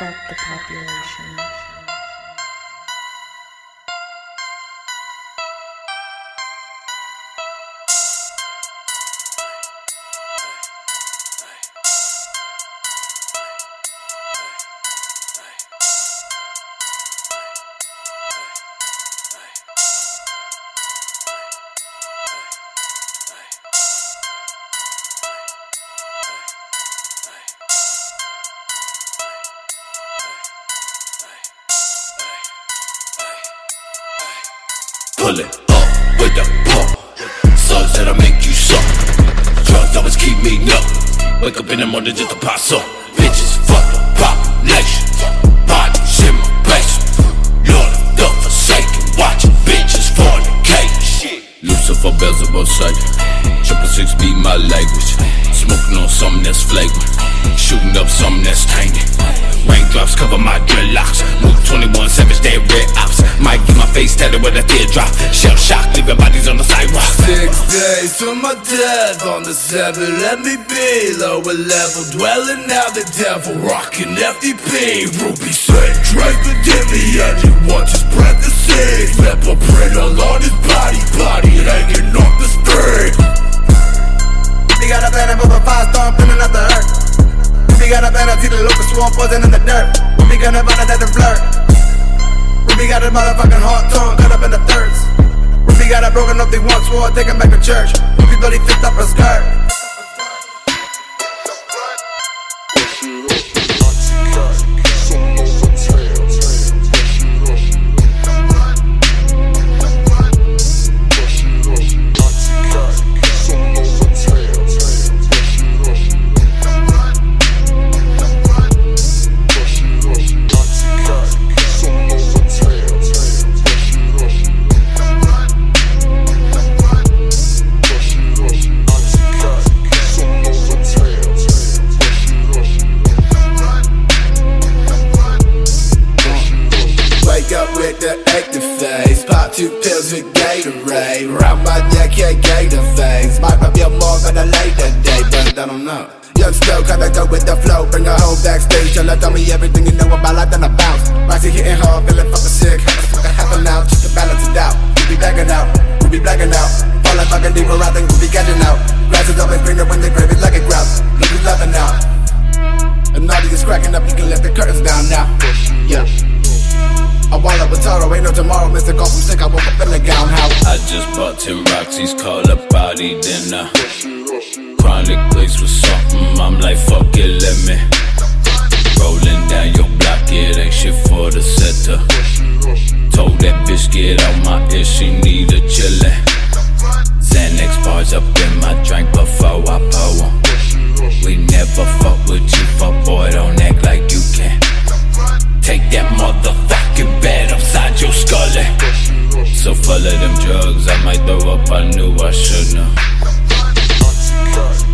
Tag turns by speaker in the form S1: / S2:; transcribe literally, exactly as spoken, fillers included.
S1: Fuck the population.
S2: Pull it up with the pump. Sucks that'll make you suck. Drugs always keep me up. Wake up in the morning just to pass up. Bitches fuck the population. Bodies in my basement. Lord of the forsaken. Watching bitches fornicate. Lucifer Beelzebub Satan. Triple six be my language. Smoking on something that's flagrant. Shooting up something that's tainted. Raindrops cover my dreadlocks. Move twenty-one Savage, dead red ops. Might get my face tatted with a teardrop. Shell shock, leaving bodies on the sidewalk.
S3: Six days to my death. On the seven, let me be. Lower level, dwelling out the devil. Rockin' F D P. Ruby said, Drake within me. And he wants his breath to sing. Pepper print all on his body. Body hanging off the string.
S4: We got a banner of a five-star pinning up the earth. We got a banner, see the local swamp poison in the dirt. We gonna find out that flirt. We got a motherfucking hot tongue cut up in the thirds. We got a broken up, they once swore, taking back to church. We bloody fixed up her skirt.
S3: With the active phase, pop two pills with Gatorade. Round my neck, yeah, gator face. Might not be a more on a later day, but I don't know. Young slow, kinda go with the flow. Bring her home backstage, tell her tell me everything you know about life, then I bounce. Rising, hitting hard, feeling fucking sick. How the fuck I happen now, just to balance it out. We be blacking out, we be blacking out. Falling fucking deeper, I think we be catching out. Grass is always greener when they grab it like a grouse. Look who's loving out. And all these is cracking up, you can let the curtains down now. Yeah. I wall up with Taro, ain't no tomorrow, Mister Golf, I'm sick, I woke up in the gown house.
S2: I just bought ten Roxy's, call a body dinner. Chronic place with something, I'm like, fuck it, let me. Rolling down your block, it ain't shit for the setter. Told that bitch, get out my ear, she need a chillin'. Xanax bars up in my drink before I pour 'em. We never fuck with you, fuck boy, don't act like you can. Take that motherfucking bed upside your skull. So full of them drugs, I might throw up, I knew I shouldn't have.